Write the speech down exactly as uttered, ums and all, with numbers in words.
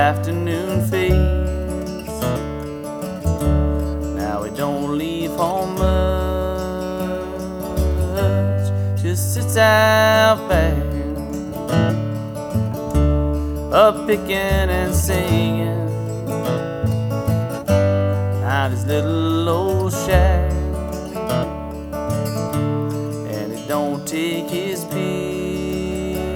afternoon fades. Now he don't leave home much, just sits out back, up picking and singing out his little old shack.